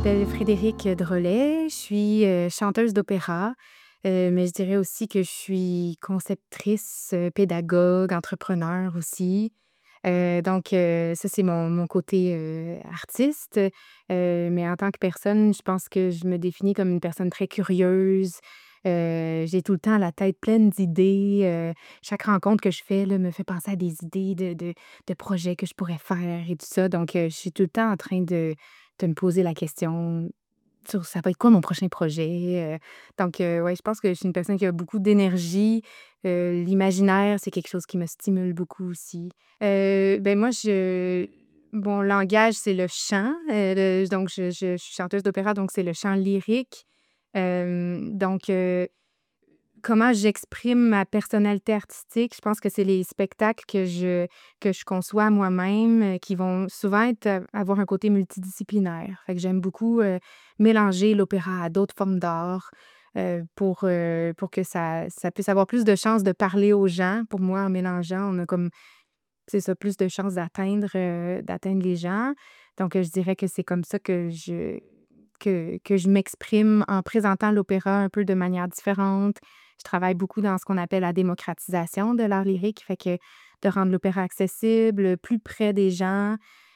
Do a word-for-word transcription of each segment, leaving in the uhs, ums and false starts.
m'appelle Frédérique Drolet, je suis, heu, chanteuse d'opéra, heu, mais je dirais aussi que je suis conceptrice, heu, pédagogue, entrepreneur aussi. Heu, donc heu, ça, c'est mon mon côté, heu, artiste, heu, mais en tant que personne, je pense que je me définis comme une personne très curieuse. Heu, j'ai tout le temps la tête pleine d'idées, heu, chaque rencontre que je fais, là, me fait penser à des idées de de de projets que je pourrais faire et tout ça, donc heu, je suis tout le temps en train de de me poser la question sur ça va être quoi mon prochain projet, heu, donc heu, ouais, je pense que je suis une personne qui a beaucoup d'énergie. Heu, l'imaginaire, c'est quelque chose qui me stimule beaucoup aussi. Heu, beh, moi, je mon langage, c'est le chant, heu, le donc je je je suis chanteuse d'opéra, donc c'est le chant lyrique. Hem, donc heu Comment j'exprime ma personnalité artistique? Je pense que c'est les spectacles que je que je conçois moi-même, heu, qui vont souvent être, heu, avoir un côté multidisciplinaire. Fait que j'aime beaucoup, heu, mélanger l'opéra à d'autres formes d'art, heu, pour, heu, pour que ça ça puisse avoir plus de chances de parler aux gens. Pour moi, en mélangeant, on a comme c'est ça, plus de chances d'atteindre, heu, d'atteindre les gens. Donc, heu, je dirais que c'est comme ça que je que que je m'exprime en présentant l'opéra un peu de manière différente. Je travaille beaucoup dans ce qu'on appelle la démocratisation de l'art lyrique, fait que de rendre l'opéra accessible, plus près des gens.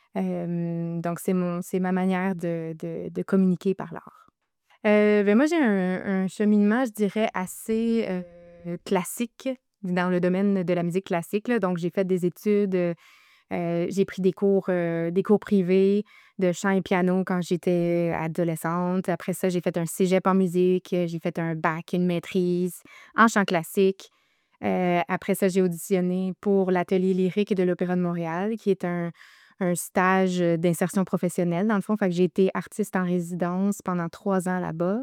Hem, donc c'est mon c'est ma manière de de de communiquer par l'art. Heu, beh, moi, j'ai un un cheminement, je dirais, assez, heu, classique dans le domaine de la musique classique, là. Donc j'ai fait des études, heu heu, j'ai pris des cours, heu, des cours privés de chant et piano quand j'étais adolescente. Après ça, j'ai fait un cégep en musique, heu, j'ai fait un bac, une maîtrise en chant classique. Heu, après ça, j'ai auditionné pour l'Atelier lyrique de l'Opéra de Montréal, qui est un un stage, heu, d'insertion professionnelle, dans le fond. Fait que j'ai été artiste en résidence pendant trois ans là-bas.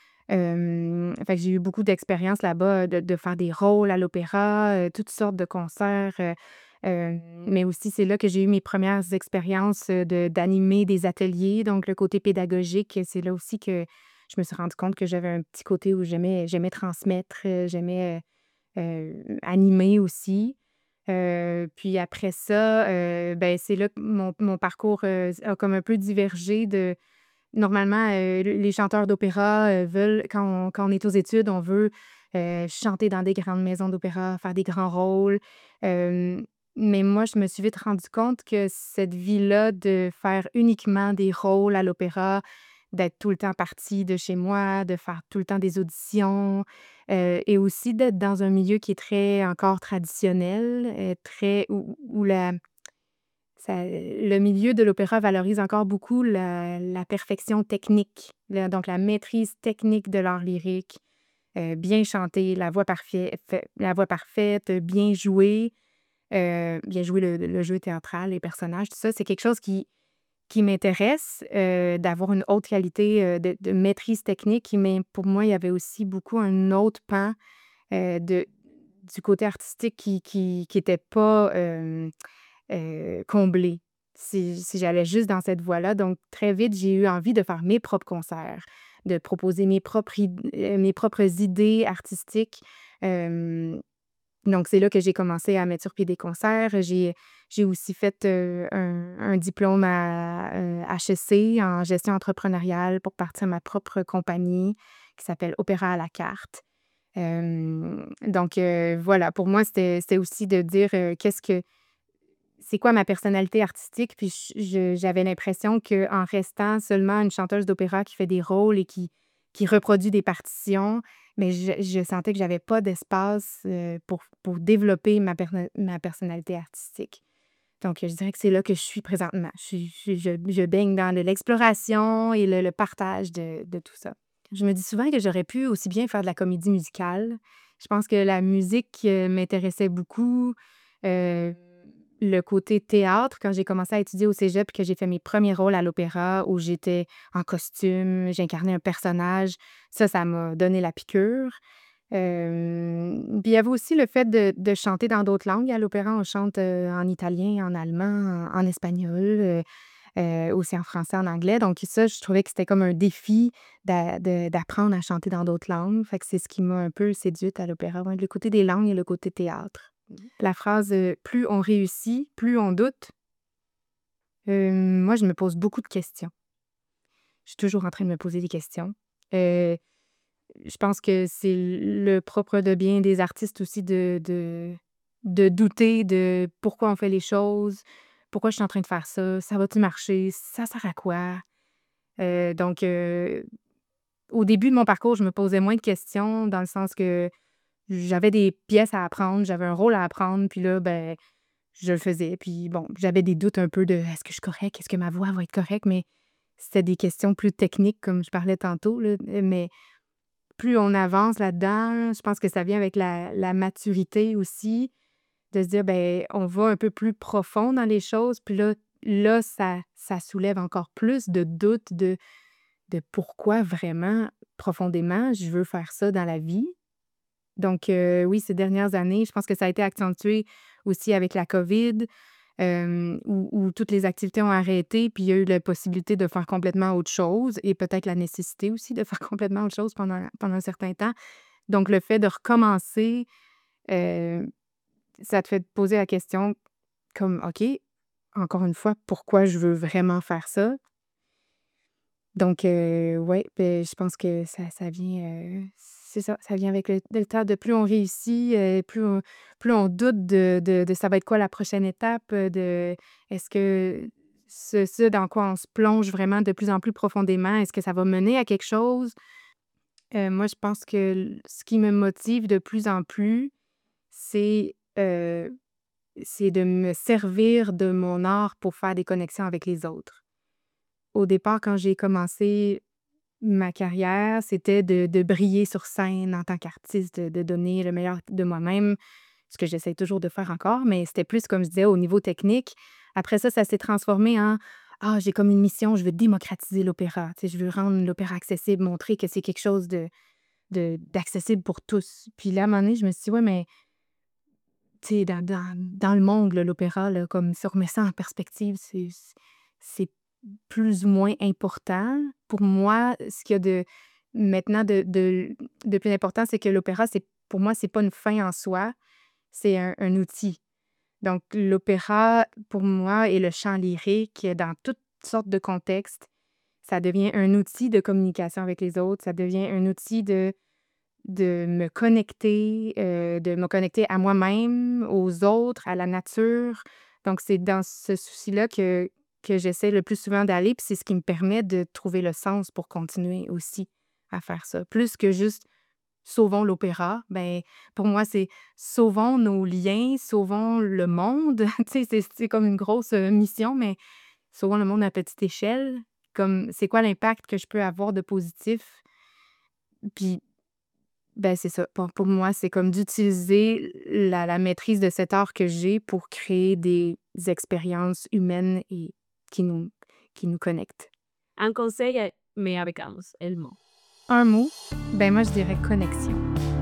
Hem, fait que j'ai eu beaucoup d'expérience là-bas, de de faire des rôles à l'opéra, heu, toutes sortes de concerts, heu, hem, mais aussi c'est là que j'ai eu mes premières expériences, heu, de d'animer des ateliers. Donc le côté pédagogique, c'est là aussi que je me suis rendu compte que j'avais un petit côté où j'aimais j'aimais transmettre, heu, j'aimais, heu heu, animer aussi. Heu, puis après ça, heu, beh, c'est là que mon mon parcours, heu, a comme un peu divergé de normalement, heu, les chanteurs d'opéra, heu, veulent quand on quand on est aux études, on veut, heu, chanter dans des grandes maisons d'opéra, faire des grands rôles. Hem, mais moi, je me suis vite rendu compte que cette vie-là de faire uniquement des rôles à l'opéra, d'être tout le temps partie de chez moi, de faire tout le temps des auditions, heu et aussi d'être dans un milieu qui est très encore traditionnel, heu, très où où la ça le milieu de l'opéra valorise encore beaucoup la la perfection technique, la donc la maîtrise technique de l'art lyrique, heu, bien chanter, la voix parfai fait la voix parfaite, bien jouer, heu, bien jouer le le jeu théâtral, les personnages, tout ça. C'est quelque chose qui qui m'intéresse, heu, d'avoir une haute qualité, heu, de de maîtrise technique, mais pour moi, il y avait aussi beaucoup un autre pan, heu, de du côté artistique qui qui qui était pas, hem heu, comblé, si si j'allais juste dans cette voie-là. Donc très vite, j'ai eu envie de faire mes propres concerts, de proposer mes propres id heu, mes propres idées artistiques. Hem, donc c'est là que j'ai commencé à mettre sur pied des concerts. J'ai j'ai aussi fait, heu, un un diplôme à, heu, H E C en gestion entrepreneuriale pour partir ma propre compagnie qui s'appelle Opéra à la carte. Hem, donc heu, voilà, pour moi, c'était c'était aussi de dire, heu, qu'est-ce que c'est quoi ma personnalité artistique? Puis j je j'avais l'impression qu'en restant seulement une chanteuse d'opéra qui fait des rôles et qui qui reproduit des partitions, mais je je sentais que j'avais pas d'espace, heu, pour pour développer ma perso ma personnalité artistique. Donc, je dirais que c'est là que je suis présentement. Je suis je suis je je baigne dans le l'exploration et le le partage de de tout ça. Je me dis souvent que j'aurais pu aussi bien faire de la comédie musicale. Je pense que la musique, heu, m'intéressait beaucoup. Heu, le côté théâtre, quand j'ai commencé à étudier au cégep puis que j'ai fait mes premiers rôles à l'opéra où j'étais en costume, j'incarnais un personnage, ça, ça m'a donné la piqûre. Hem, puis il y avait aussi le fait de de chanter dans d'autres langues. À l'opéra, on chante, heu, en italien, en allemand, en en espagnol, heu heu, aussi en français, en anglais. Donc ça, je trouvais que c'était comme un défi d'a de d'apprendre à chanter dans d'autres langues. Fait que c'est ce qui m'a un peu séduite à l'opéra, ouais, le côté des langues et le côté théâtre. La phrase, heu: «Plus on réussit, plus on doute», heu, moi, je me pose beaucoup de questions. Je suis toujours en train de me poser des questions. Heu, je pense que c'est le propre de bien des artistes aussi de de de douter de pourquoi on fait les choses, pourquoi je suis en train de faire ça, ça va-tu marcher, ça sert à quoi? Heu, donc heu, au début de mon parcours, je me posais moins de questions dans le sens que j'avais des pièces à apprendre, j'avais un rôle à apprendre, puis là, ben, je le faisais. Puis bon, j'avais des doutes un peu de: «Est-ce que je suis correcte? Est-ce que ma voix va être correcte?» Mais c'était des questions plus techniques comme je parlais tantôt, là, mais plus on avance là-dedans, je pense que ça vient avec la la maturité aussi, de se dire, ben, on va un peu plus profond dans les choses, puis là là, ça ça soulève encore plus de doutes de de pourquoi vraiment, profondément, je veux faire ça dans la vie. Donc heu, oui, ces dernières années, je pense que ça a été accentué aussi avec la COVID, hem, où où toutes les activités ont arrêté, puis il y a eu la possibilité de faire complètement autre chose et peut-être la nécessité aussi de faire complètement autre chose pendant pendant un certain temps. Donc le fait de recommencer, heu, ça te fait te poser la question comme: «OK, encore une fois, pourquoi je veux vraiment faire ça?» Donc heu, ouais, beh, je pense que ça ça vient, heu, c'est ça, ça vient avec le le temps. De plus on réussit, heu, plus on plus on doute de de de ça va être quoi la prochaine étape, heu, de est-ce que ce ce dans quoi on se plonge vraiment de plus en plus profondément, est-ce que ça va mener à quelque chose? Heu, moi, je pense que l ce qui me motive de plus en plus, c'est, heu, c'est de me servir de mon art pour faire des connexions avec les autres. Au départ, quand j'ai commencé ma carrière, c'était de de briller sur scène en tant qu'artiste, de de donner le meilleur de moi-même, ce que j'essaie toujours de faire encore, mais c'était plus, comme je disais, au niveau technique. Après ça, ça s'est transformé en: «Ah, j'ai comme une mission, je veux démocratiser l'opéra». Tu sais, je veux rendre l'opéra accessible, montrer que c'est quelque chose de de d'accessible pour tous. Puis là, à un moment donné, je me suis dit: «Ouais, mais tu sais, dans dans dans le monde, là, l'opéra, là, comme si on remet ça en perspective, c'est c'est plus ou moins important. Pour moi, ce qu'il y a de maintenant de de de plus important, c'est que l'opéra, c'est pour moi, c'est pas une fin en soi, c'est un un outil. Donc l'opéra, pour moi et le chant lyrique, dans toutes sortes de contextes, ça devient un outil de communication avec les autres, ça devient un outil de de me connecter, heu, de me connecter à moi-même, aux autres, à la nature. Donc c'est dans ce souci-là que que j'essaie le plus souvent d'aller, puis c'est ce qui me permet de trouver le sens pour continuer aussi à faire ça. Plus que juste sauvons l'opéra, ben, pour moi, c'est sauvons nos liens, sauvons le monde. Tu sais, c'est c'est comme une grosse, heu, mission, mais sauvons le monde à petite échelle. Comme c'est quoi l'impact que je peux avoir de positif? Puis ben, c'est ça. Pour pour moi, c'est comme d'utiliser la la maîtrise de cet art que j'ai pour créer des expériences humaines et qui nous qui nous connectent. Un conseil, eh, mais avec un, el mot. Un mot, ben, moi, je dirais connexion.